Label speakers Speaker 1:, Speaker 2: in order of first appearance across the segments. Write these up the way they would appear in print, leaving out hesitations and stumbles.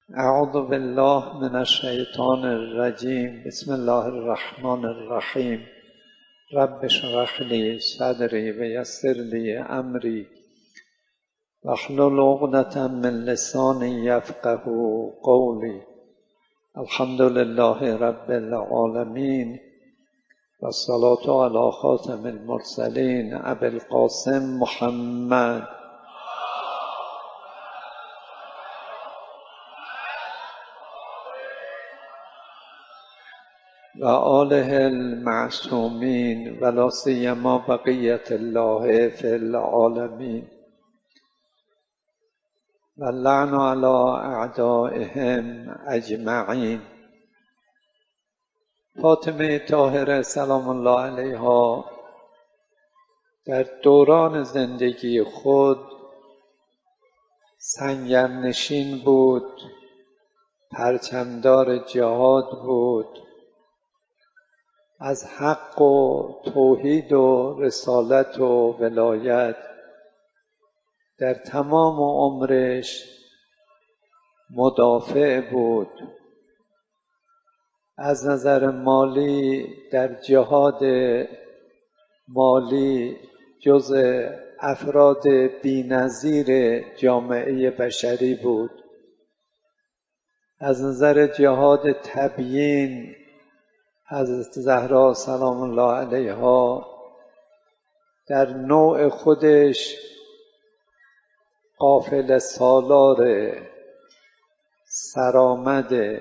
Speaker 1: اعوذ بالله من الشیطان الرجیم. بسم الله الرحمن الرحیم. رب اشرح لی صدری و یسر لی امری واحلل عقدة من لسانی یفقهوا قولی. الحمد لله رب العالمین و الصلاة علی خاتم المرسلین ابی القاسم محمد و آله المعصومین و لا سیما بقیة الله فی العالمین و اللعن علی اعدائهم اجمعین. فاطمه طاهره سلام الله علیها در دوران زندگی خود سنگرنشین بود، پرچمدار جهاد بود، از حق و توحید و رسالت و ولایت در تمام عمرش مدافع بود. از نظر مالی در جهاد مالی جزء افراد بی‌نظیر جامعه بشری بود. از نظر جهاد تبیین حضرت زهرا سلام الله علیها در نوع خودش قافله سالار سرآمد،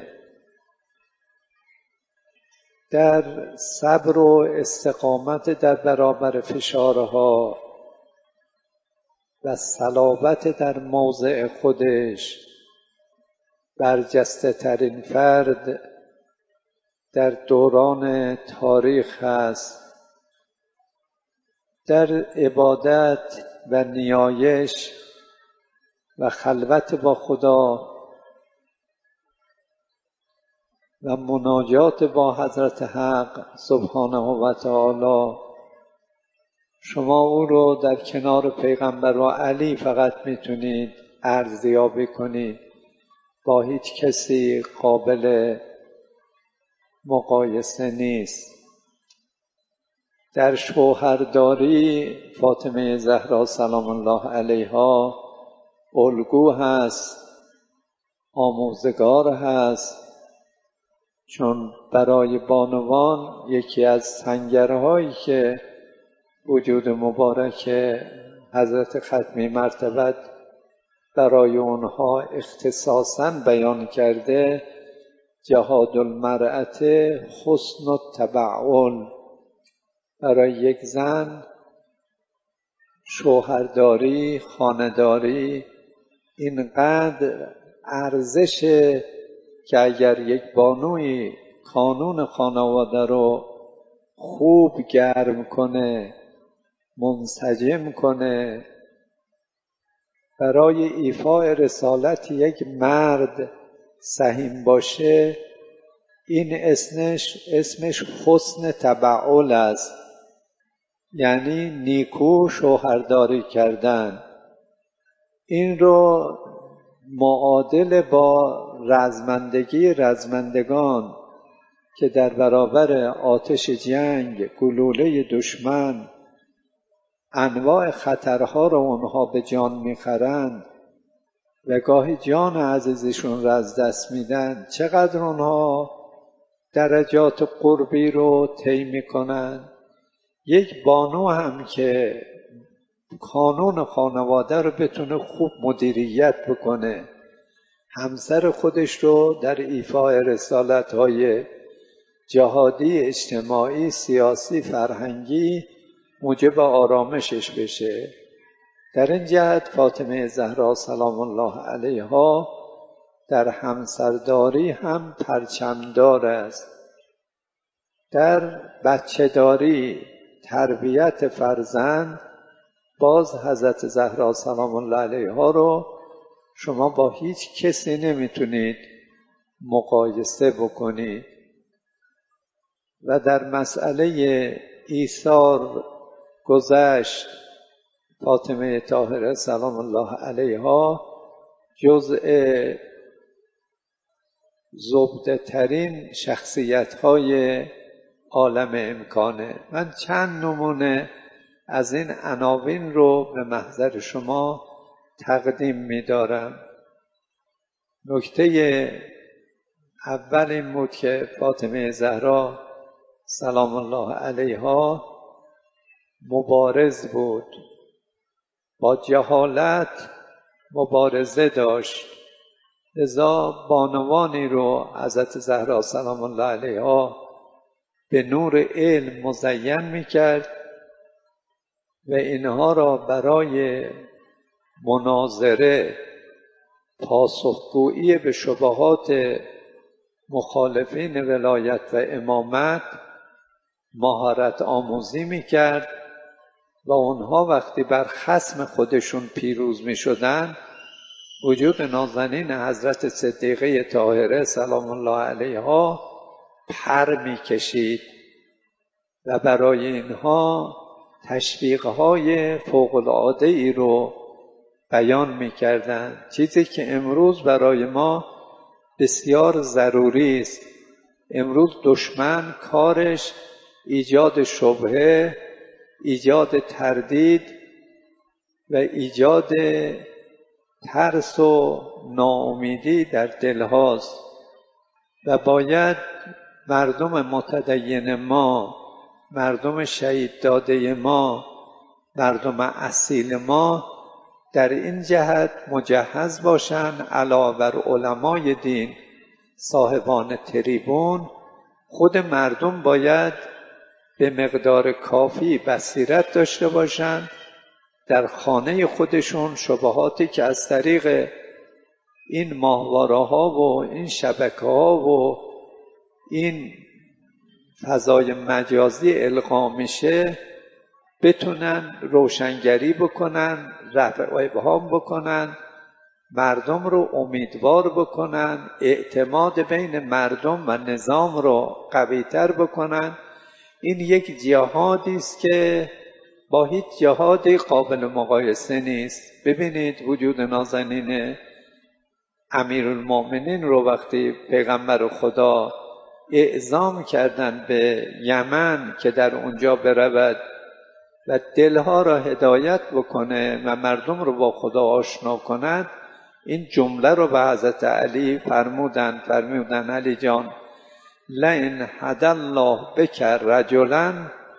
Speaker 1: در صبر و استقامت در برابر فشارها و صلابت در موضع خودش برجسته ترین فرد در دوران تاریخ است. در عبادت و نیایش و خلوت با خدا و مناجات با حضرت حق سبحانه و تعالی شما او رو در کنار پیغمبر و علی فقط میتونید ارزیابی کنید، با هیچ کسی قابل مقایسه نیست. در شوهرداری فاطمه زهرا سلام الله علیها الگو هست، آموزگار هست، چون برای بانوان یکی از سنگرهایی که وجود مبارک حضرت ختمی مرتبت برای اونها اختصاصاً بیان کرده جهاد المرأة حسن التبعل. برای یک زن شوهرداری، خانه‌داری اینقدر ارزشه که اگر یک بانوی کانون خانواده رو خوب گرم کنه، منسجم کنه، برای ایفای رسالت یک مرد سهیم باشه، این اسمش حسن تبعل است، یعنی نیکو شوهرداری کردن. این رو معادل با رزمندگان که در برابر آتش جنگ، گلوله دشمن، انواع خطرها رو اونها به جان میخرند و گاهی جان عزیزشون را از دست میدن، چقدر اونها درجات قربی رو طی میکنن. یک بانو هم که کانون خانواده رو بتونه خوب مدیریت بکنه، همسر خودش رو در ایفای رسالت‌های جهادی، اجتماعی، سیاسی، فرهنگی موجب آرامشش بشه، در این جهت فاطمه زهرا سلام الله علیها در همسرداری هم پرچمدار است. در بچه‌داری، تربیت فرزند، باز حضرت زهرا سلام الله علیها رو شما با هیچ کسی نمیتونید مقایسه بکنید. و در مسئله ایثار گذشت فاطمه طاهره سلام الله علیها جزء زبده ترین شخصیت های عالم امکانه. من چند نمونه از این عناوین رو به محضر شما تقدیم می دارم. نکته اول این بود که فاطمه زهرا سلام الله علیها مبارز بود، با جهالت مبارزه داشت، لذا بانوانی رو حضرت زهرا سلام الله علیها به نور علم مزین میکرد و اینها را برای مناظره، پاسخگویی به شبهات مخالفین ولایت و امامت مهارت آموزی میکرد و اونها وقتی بر خصم خودشون پیروز میشدن وجود نازنین حضرت صدیقه طاهره سلام الله علیها پر میکشید و برای اینها تشویقهای فوق‌العاده ای رو بیان میکردند، چیزی که امروز برای ما بسیار ضروری است. امروز دشمن کارش ایجاد شبهه، ایجاد تردید و ایجاد ترس و ناامیدی در دلهاست و باید مردم متدین ما، مردم شهید داده ما، مردم اصیل ما در این جهت مجهز باشند. علاوه بر علمای دین، صاحبان تریبون، خود مردم باید به مقدار کافی بصیرت داشته باشند، در خانه خودشون شبهاتی که از طریق این ماهواره ها و این شبکه ها و این فضای مجازی القا میشه بتونن روشنگری بکنن، رفع ابهام بکنن، مردم رو امیدوار بکنن، اعتماد بین مردم و نظام رو قوی‌تر بکنن. این یک جهادی است که با هیچ جهادی قابل مقایسه نیست. ببینید وجود نازنین امیرالمؤمنین رو وقتی پیغمبر خدا اعزام کردن به یمن که در اونجا برود و دلها را هدایت بکنه و مردم رو با خدا آشنا کند، این جمله رو به حضرت علی فرمودن علی جان لئن هدی الله بک رجلا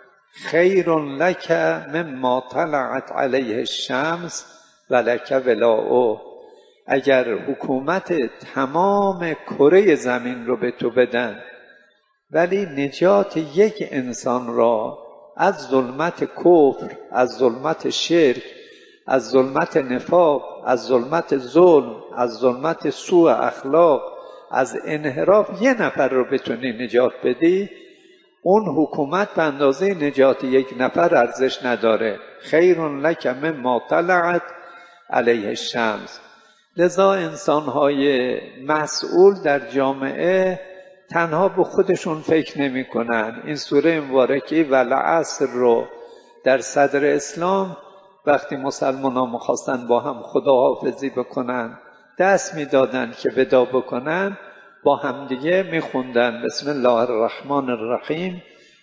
Speaker 1: خیر لک مما طلعت علیه الشمس ولک ولاؤه. اگر حکومت تمام کره زمین رو به تو بدن ولی نجات یک انسان را از ظلمت کفر، از ظلمت شرک، از ظلمت نفاق، از ظلمت ظلم، از ظلمت سوء اخلاق، از انحراف یه نفر رو بتونی نجات بدی، اون حکومت به اندازه نجات یک نفر ارزش نداره. خیر لک مما طلعت علیه الشمس. لذا انسان‌های مسئول در جامعه تنها به خودشون فکر نمی کنن. این سوره مبارکه والعصر رو در صدر اسلام وقتی مسلمانان می‌خواستن با هم خداحافظی بکنن، دست می‌دادن که ودا بکنن، با همدیگه می‌خوندن بسم الله الرحمن الرحیم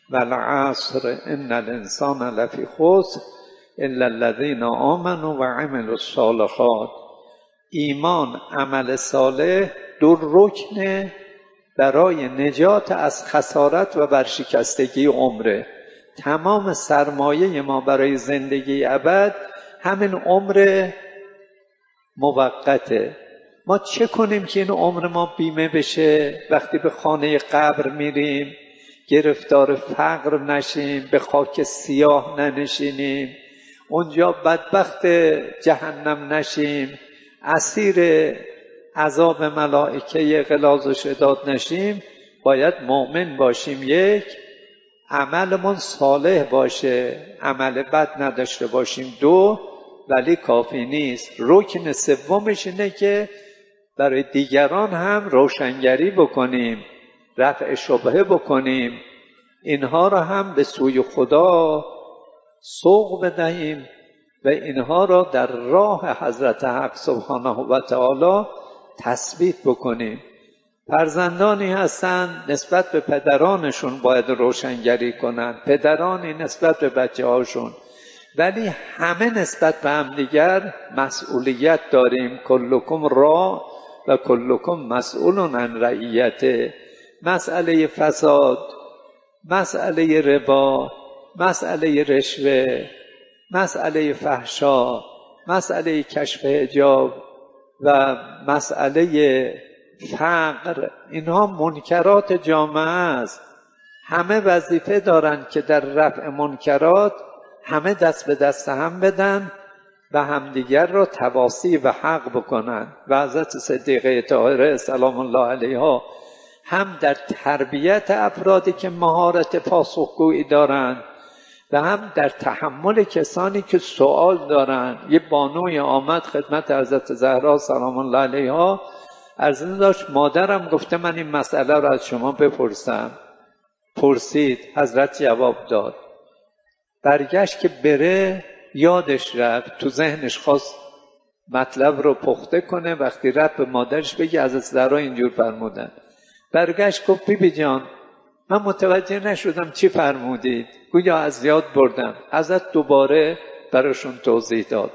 Speaker 1: والعصر ان الانسان لفی خسر الا الذین آمنوا وعملوا الصالحات. ایمان، عمل صالح دو رکن برای نجات از خسارت و ورشکستگی عمره. تمام سرمایه ما برای زندگی ابد همین عمر موقته. ما چه کنیم که این عمر ما بیمه بشه؟ وقتی به خانه قبر میریم گرفتار فقر نشیم، به خاک سیاه ننشینیم، اونجا بدبخت جهنم نشیم، اسیر عذاب ملائکه غلاظ و شداد نشیم. باید مؤمن باشیم، یک، عملمون صالح باشه، عمل بد نداشته باشیم، دو، ولی کافی نیست. رکن سومش اینه که برای دیگران هم روشنگری بکنیم، رفع شبهه بکنیم، اینها را هم به سوی خدا سوق بدهیم و اینها را در راه حضرت حق سبحانه و تعالی تثبیت بکنیم. فرزندانی هستند نسبت به پدرانشون باید روشنگری کنن، پدرانی نسبت به بچه هاشون، ولی همه نسبت به هم دیگر مسئولیت داریم. کلکم را و کلکم مسئول عن رعیته. مسئله فساد، مسئله ربا، مسئله رشوه، مسئله فحشا، مسئله کشف حجاب و مسئله فقر، اینها منکرات جامعه است. همه وظیفه دارن که در رفع منکرات همه دست به دست هم بدن و همدیگر را تواصی و حق بکنن. و حضرت صدیقه طاهره سلام الله علیها هم در تربیت افرادی که مهارت پاسخگویی دارند و هم در تحمل کسانی که سوال دارند. یه بانوی آمد خدمت حضرت زهرا سلام الله علیها، عرض داشت مادرم گفته من این مسئله را از شما بپرسم. پرسید، حضرت جواب داد. برگشت که بره یادش رفت، تو ذهنش خواست مطلب رو پخته کنه، وقتی رفت به مادرش بگه حضرت زهرا اینجور فرمودن. برگشت گفت بیبی جان من متوجه نشدم چی فرمودید، گویا از یاد بردم. حضرت دوباره براشون توضیح داد.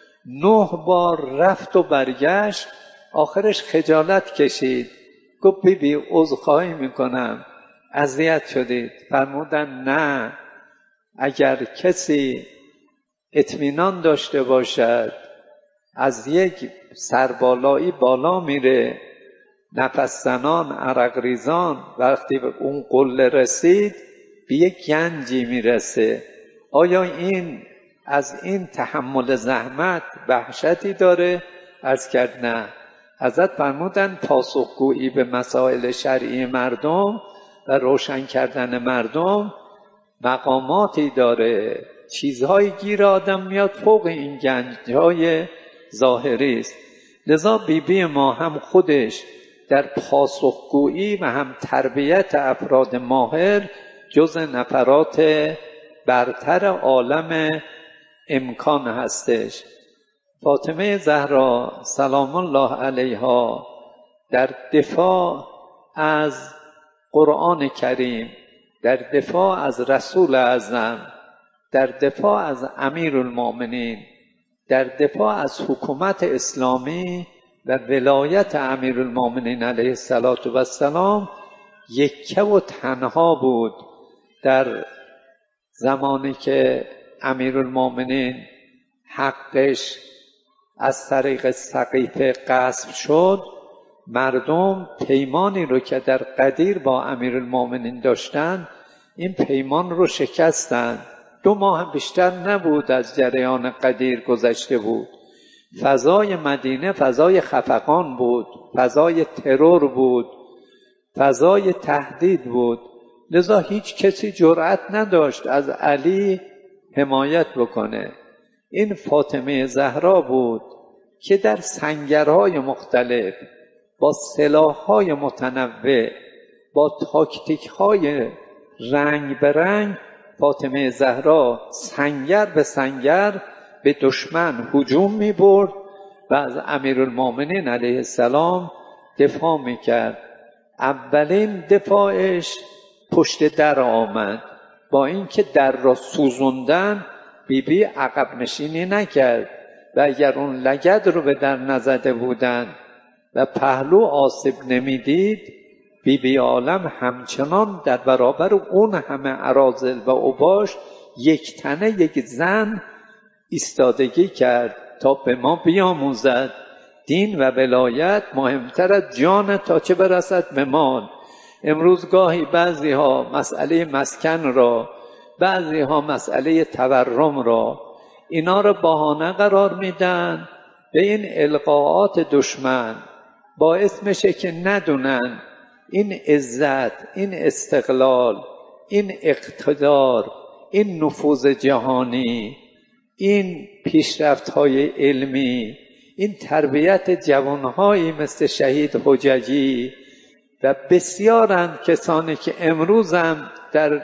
Speaker 1: 9 بار رفت و برگشت، آخرش خجالت کشید، گفت بیبی عذرخواهی میکنم اذیت شدید. فرمودن نه، اگر کسی اطمینان داشته باشد از یک سربالایی بالا میره، نفس زنان عرق ریزان، وقتی به اون قله رسید به یک گنجی میرسه. آیا این از این تحمل زحمت وحشتی داره؟ عرض کرد نه. حضرت فرمودن پاسخگویی به مسائل شرعی مردم و روشن کردن مردم مقاماتی داره، چیزهای گیر آدم میاد فوق این گنجهای ظاهری است. لذا بیبی ما هم خودش در پاسخگویی و هم تربیت افراد ماهر جز نفرات برتر عالم امکان هستش. فاطمه زهرا سلام الله علیها در دفاع از قرآن کریم، در دفاع از رسول اعظم، در دفاع از امیرالمؤمنین، در دفاع از حکومت اسلامی و ولایت امیرالمؤمنین علیه السلام یکه و تنها بود. در زمانی که امیرالمؤمنین حقش از طریق سقیفه غصب شد، مردم پیمانی رو که در غدیر با امیرالمؤمنین داشتن این پیمان رو شکستن. 2 ماه بیشتر نبود از جریان غدیر گذشته بود. فضای مدینه فضای خفقان بود، فضای ترور بود، فضای تهدید بود. لذا هیچ کسی جرأت نداشت از علی حمایت بکنه. این فاطمه زهرا بود که در سنگرهای مختلف با سلاح‌های متنوع، با تاکتیک‌های رنگ به رنگ، فاطمه زهرا سنگر به سنگر به دشمن هجوم می‌برد و از امیرالمؤمنین علیه السلام دفاع می‌کرد. اولین دفاعش پشت در آمد، با اینکه در را سوزوندن بیبی عقب نشینی نکرد و اگر اون لگد رو به در نزده بودن و پهلو آسیب نمیدید، بیبی عالم همچنان در برابر اون همه اراذل و اوباش یک تنه یک زن ایستادگی کرد تا به ما بیاموزد دین و ولایت مهمتر از جان تا چه برسد به مال. امروز گاهی بعضی ها مسئله مسکن را، بعضی ها مسئله تورم را، اینا را بهانه قرار میدن به این القاءات دشمن. باعث میشه که ندونن این عزت، این استقلال، این اقتدار، این نفوذ جهانی، این پیشرفت‌های علمی، این تربیت جوانهایی مثل شهید حججی و بسیارند کسانی که امروز هم در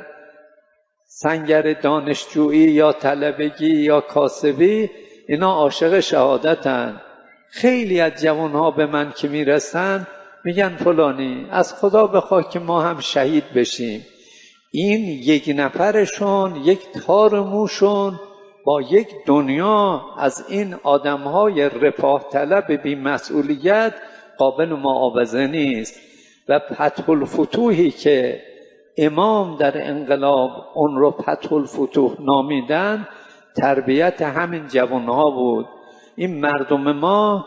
Speaker 1: سنگر دانشجویی یا طلبگی یا کاسبی اینا عاشق شهادتن. خیلی از جوانها به من که میرسن میگن فلانی از خدا بخواه که ما هم شهید بشیم. این یک نفرشون، یک تار موشون با یک دنیا از این آدمهای رفاه طلب بی مسئولیت قابل معاوضه نیست. و فتح الفتوحی که امام در انقلاب اون رو فتح الفتوح نامیدن، تربیت همین جوانها بود. این مردم ما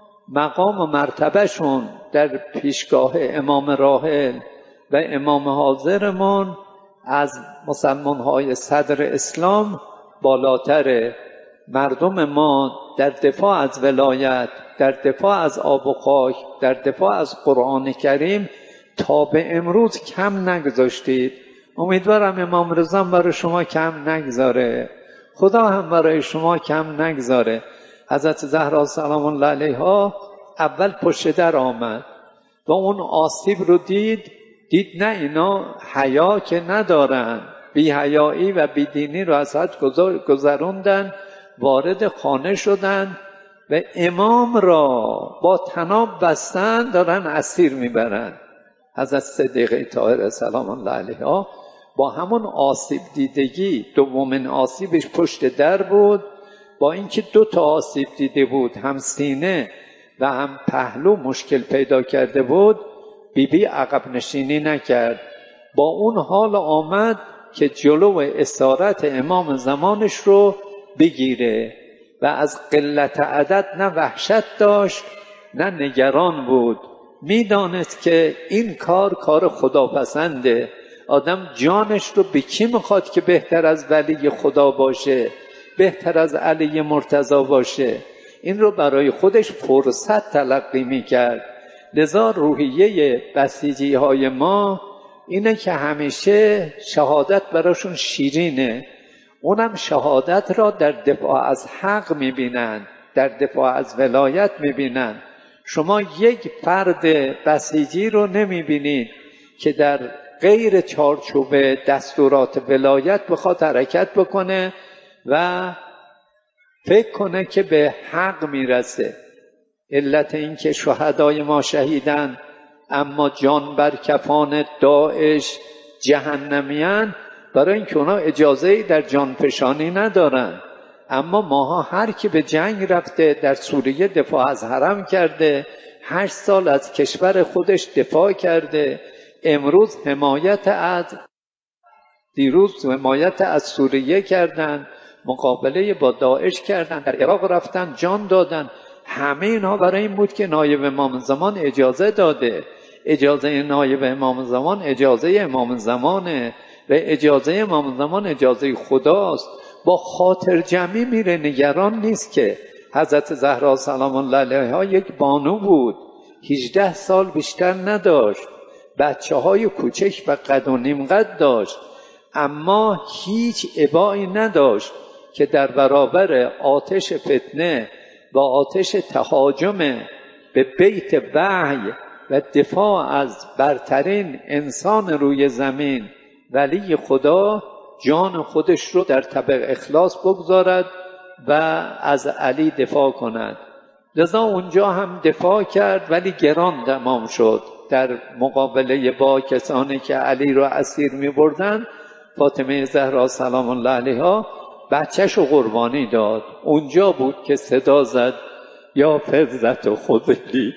Speaker 1: مقام و مرتبهشون در پیشگاه امام راحل و امام حاضرمون از مسلمان‌های صدر اسلام بالاتره. مردم ما در دفاع از ولایت، در دفاع از آب و خاک، در دفاع از قرآن کریم تا به امروز کم نگذاشتید. امیدوارم امام رضا برای شما کم نگذاره، خدا هم برای شما کم نگذاره. حضرت زهرا سلام الله علیها اول پشت در آمد و اون آسیب رو دید نه اینا حیا که ندارن، بی حیایی و بی دینی رو از حد گذروندن، وارد خانه شدن و امام را با طناب بستن دارن اسیر میبرن. حضرت صدیقه طاهره سلام الله علیها با همون آسیب دیدگی، دومین آسیبش پشت در بود، با اینکه 2 تا آسیب دیده بود، هم سینه و هم پهلو مشکل پیدا کرده بود، بیبی عقب نشینی نکرد. با اون حال آمد که جلو اسارت امام زمانش رو بگیره و از قلت عدد نه وحشت داشت نه نگران بود. میدانست که این کار خداپسنده. آدم جانش رو به کی میخواد که بهتر از ولی خدا باشه، بهتر از علی مرتضی باشه؟ این رو برای خودش فرصت تلقی میکرد. لذا روحیه بسیجی های ما اینه که همیشه شهادت براشون شیرینه. اونم شهادت را در دفاع از حق میبینن، در دفاع از ولایت میبینن. شما یک فرد بسیجی رو نمیبینید که در غیر چارچوب دستورات ولایت بخواد حرکت بکنه و فکر کنه که به حق میرسه. علت این که شهدای ما شهیدن اما جان بر کفان داعش جهنمیان، برای اینکه اونا اجازه‌ای در جانفشانی ندارن. اما ماها هر کی به جنگ رفته، در سوریه دفاع از حرم کرده، 8 سال از کشور خودش دفاع کرده، دیروز حمایت از سوریه کردن، مقابله با داعش کردن، در عراق رفتن جان دادن. همه اینها برای این بود که نایب امام زمان اجازه داده. اجازه نایب امام زمان اجازه امام زمانه و اجازه امام زمان اجازه خداست. با خاطر جمعی میره، نگران نیست. که حضرت زهرا سلام الله علیها یک بانو بود، 18 سال بیشتر نداشت، بچه های کوچک و قد و نیم قد داشت، اما هیچ ابایی نداشت که در برابر آتش فتنه و آتش تهاجم به بیت وحی و دفاع از برترین انسان روی زمین ولی خدا جان خودش رو در طبق اخلاص بگذارد و از علی دفاع کند. لذا اونجا هم دفاع کرد ولی گران تمام شد. در مقابله با کسانی که علی رو اسیر می بردن، فاطمه زهرا سلام الله علیها بچه‌ش رو قربانی داد. اونجا بود که صدا زد یا فضلت و خذلی،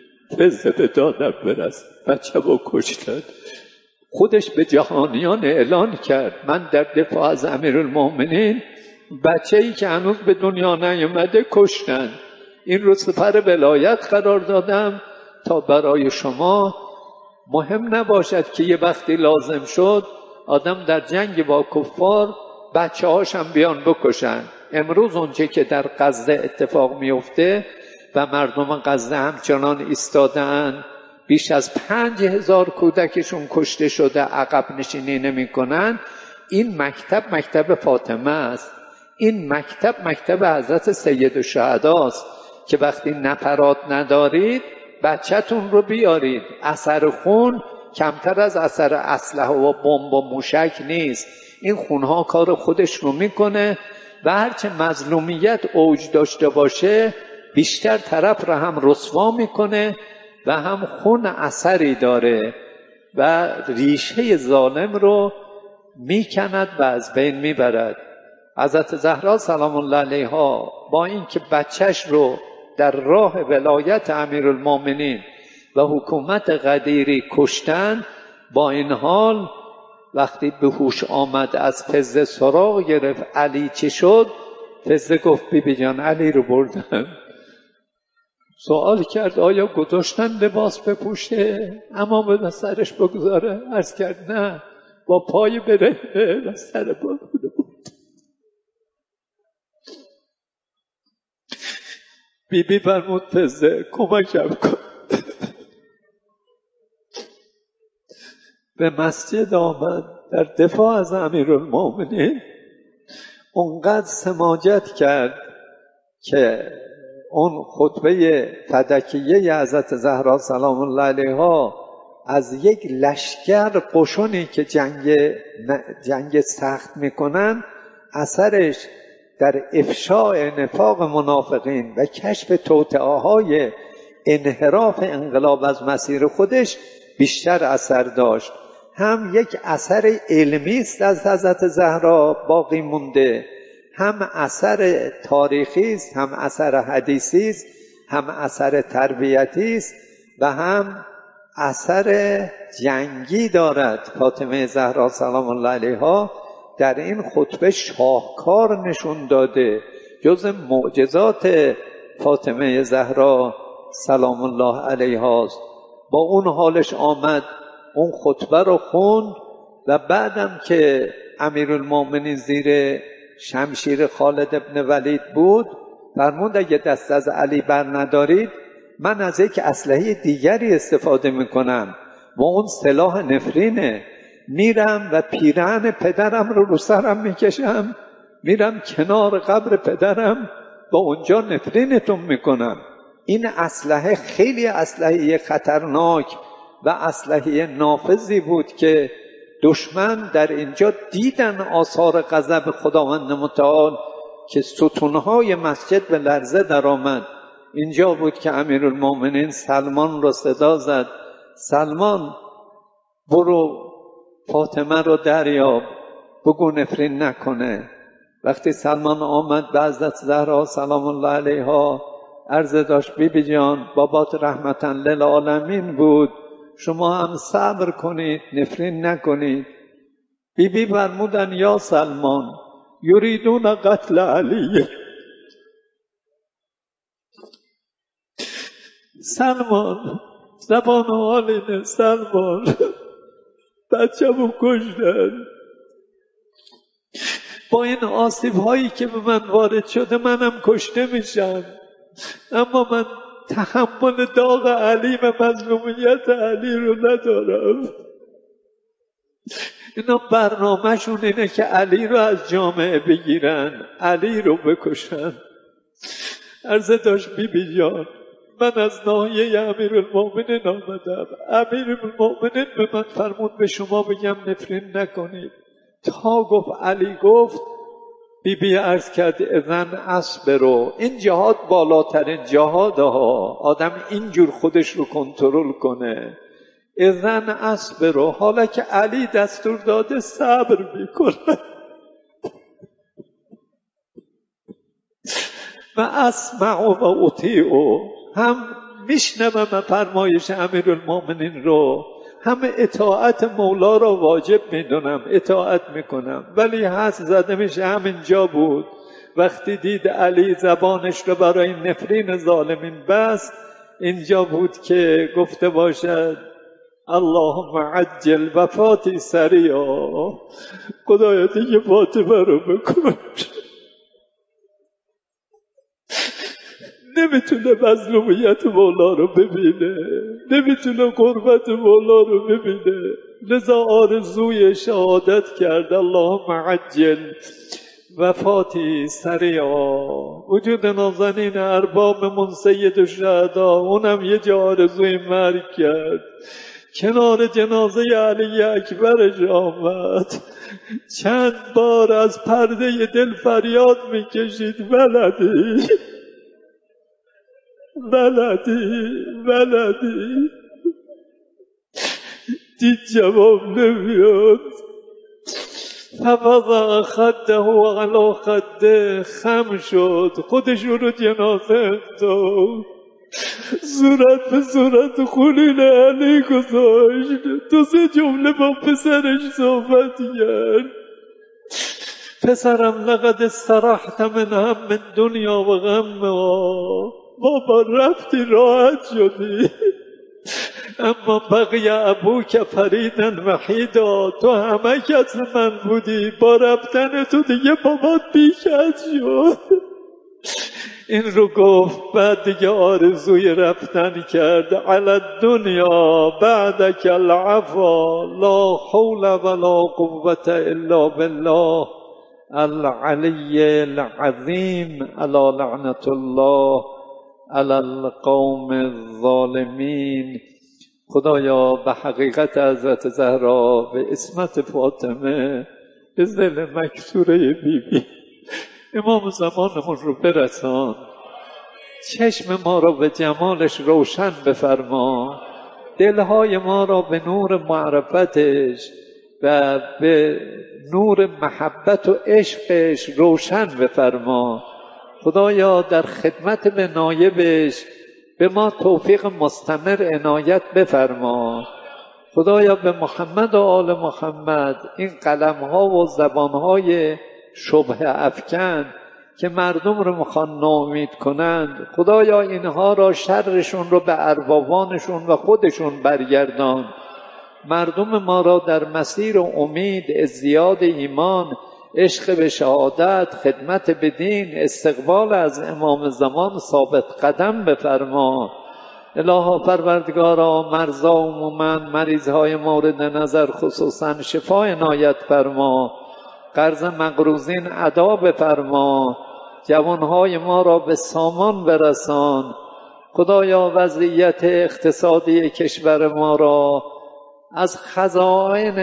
Speaker 1: فضل به دادم برس. بچه رو کشتن. خودش به جهانیان اعلان کرد من در دفاع از امیرالمؤمنین بچه‌ای که هنوز به دنیا نیامده کشتن. این رو سپر ولایت قرار دادم تا برای شما مهم نباشد که یه وقتی لازم شد آدم در جنگ با کفار بچه هاشم بیان بکشن. امروز اونچه که در غزه اتفاق میفته و مردم غزه همچنان ایستادن، بیش از 5000 کودکشون کشته شده، عقب نشینی نمی کنن. این مکتب فاطمه است. این مکتب حضرت سید الشهدا است که وقتی نفرات ندارید بچه‌تون رو بیارید. اثر خون کمتر از اثر اسلحه و بمب و موشک نیست. این خونها کار خودش رو میکنه و هرچه مظلومیت اوج داشته باشه بیشتر طرف را هم رسوا میکنه و هم خون اثری داره و ریشه ظالم رو میکند و از بین میبرد. حضرت زهرا سلام الله علیها با اینکه بچهش رو در راه ولایت امیرالمومنین و حکومت قدیری کشتن، با این حال وقتی به هوش آمد از فضه سراغ گرفت علی چی شد، فضه گفت بیبی جان علی رو بردن. سوال کرد آیا گذاشتن لباس بپوشه اما به سرش بگذاره؟ عرض کرد نه، با پای بره و سر باره بود. بیبی فرمود فضه کمکم کن. به مسجد آمد در دفاع از امیرالمومنین، اونقدر سماجت کرد که اون خطبه فدکیه حضرت زهرا سلام الله علیها از یک لشکر قشونی که جنگ سخت میکنن اثرش در افشاء نفاق منافقین و کشف توطئه‌های انحراف انقلاب از مسیر خودش بیشتر اثر داشت. هم یک اثر علمی است از حضرت زهرا باقی مونده، هم اثر تاریخی است، هم اثر حدیثی است، هم اثر تربیتی است و هم اثر جنگی دارد. فاطمه زهرا سلام الله علیها در این خطبه شاهکار نشون داده. جز معجزات فاطمه زهرا سلام الله علیها است. با اون حالش آمد اون خطبه رو خوند و بعدم که امیرالمومنین زیر شمشیر خالد ابن ولید بود فرمود اگه دست از علی بر ندارید من از یک اسلحه دیگری استفاده میکنم و اون سلاح نفرینه. میرم و پیرهن پدرم رو سرم میکشم، میرم کنار قبر پدرم با اونجا نفرینتون میکنم. این اسلحه خیلی اسلحه خطرناک و اسلحه نافذی بود که دشمن در اینجا دیدن آثار غضب خداوند متعال که ستونهای مسجد به لرزه در آمد. اینجا بود که امیرالمومنین سلمان را صدا زد، سلمان برو فاطمه رو دریاب بگو نفرین نکنه. وقتی سلمان آمد به حضرت زهرا سلام الله علیها عرض داشت بیبی جان بابات رحمتا للعالمین بود، شما هم صبر کنید نفرین نکنید. بیبی فرمودن یا سلمان یریدون قتل علی. سلمان زبان حال اینه، سلمان بچه‌مو کشتن. با این آسیب هایی که به من وارد شده منم کشته میشم، اما من تحمل داغ علی و مظلومیت علی رو ندارم. اینا برنامه‌شون اینه که علی رو از جامعه بگیرن، علی رو بکشن. عرضه داشت بیبی جان من از ناحیه امیرالمومنین آمدم، امیرالمومنین به من فرمود به شما بگم نفرین نکنید. تا گفت علی گفت بیبی عرض کرد اذن اصبرو. این جهاد بالاترین جهاد ها، آدم اینجور خودش رو کنترل کنه. اذن اصبرو، حالا که علی دستور داده صبر میکنه. و اسمع و اطیع، هم میشنوم فرمایش امیرالمومنین رو، هم اطاعت مولا را واجب میدونم، اطاعت میکنم. ولی حس زده میشه همینجا بود وقتی دید علی زبانش رو برای نفرین ظالمین بست، اینجا بود که گفته باشد اللهم عجل وفاتی سریعا، خدایا دیگه فاطمه رو بکش. نمیتونه مظلومیت مولا رو ببینه، نمیتونه قربت مولا رو ببینه، لذا آرزوی شهادت کرد اللهم عجل وفاتی سریعا. وجود نازنین اربابمون سید الشهدا اونم یه جا آرزوی مرگ کرد، کنار جنازه علی اکبرش آمد، چند بار از پرده دل فریاد میکشید ولدی ولدی دید جواب نمیاد. فوضع خده علی خده، خم شد، خودشون رو جنازه انداخت، صورت به صورت خونین علی گذاشت، 2-3 جمله با پسرش صحبت کرد. پسرم لقد استرحت من هم دنیا و غمها، بابا رفتی راحت شدی، اما بقیه ابوک فریدن وحیدا، تو همه کس من بودی، با رفتن تو دیگه بابات بیکس شد. این رو گفت، بعد دیگه آرزوی رفتن کرد. علی الدنیا بعدک العفا، لا حول ولا قوة الا بالله العلی العظیم، الا لعنة الله علی القوم الظالمین. خدایا به حقیقت حضرت زهرا، به عصمت فاطمه، به ذل مکسوره بیبی امام زمانمون رو برسان، چشم ما را به جمالش روشن بفرما، دلهای ما را به نور معرفتش و به نور محبت و عشقش روشن بفرما. خدایا در خدمت به نایبش به ما توفیق مستمر عنایت بفرما. خدایا به محمد و آل محمد این قلم‌ها و زبان‌های شبه افکن که مردم رو میخوان ناامید کنند، خدایا اینها را شرشون رو به اربابانشون و خودشون برگردان. مردم ما را در مسیر و امید، ازدیاد ایمان، عشق به شهادت، خدمت به دین، استقبال از امام زمان ثابت قدم بفرما. الها پروردگارا، مرضا عموما، مریضهای مورد نظر خصوصا شفا عنایت فرما، قرض مقروضین ادا بفرما، جوانهای ما را به سامان برسان. خدایا وضعیت اقتصادی کشور ما را از خزائن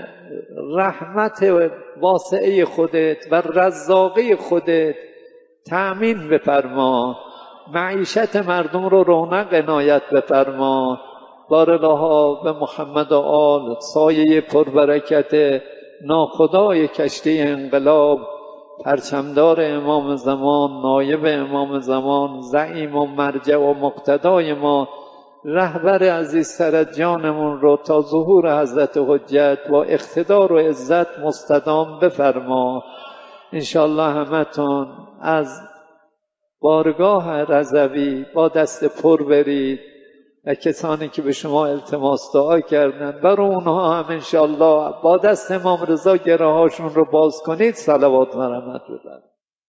Speaker 1: رحمت واسعه خودت و رزاقی خودت تأمین بفرما، معیشت مردم رو رونق عنایت بفرما. بار الله به محمد و آل، سایه پربرکت ناخدای کشتی انقلاب، پرچمدار امام زمان، نایب امام زمان، زعیم و مرجع و مقتدای ما، رهبر عزیزتر از جانمون رو تا ظهور حضرت حجت با اقتدار و عزت مستدام بفرما. انشاءالله همتون از بارگاه رضوی با دست پر برید و کسانی که به شما التماس دعا کردن برای اونها هم انشاءالله با دست امام رضا گره هاشون رو باز کنید، صلوات و رحمت ببرید.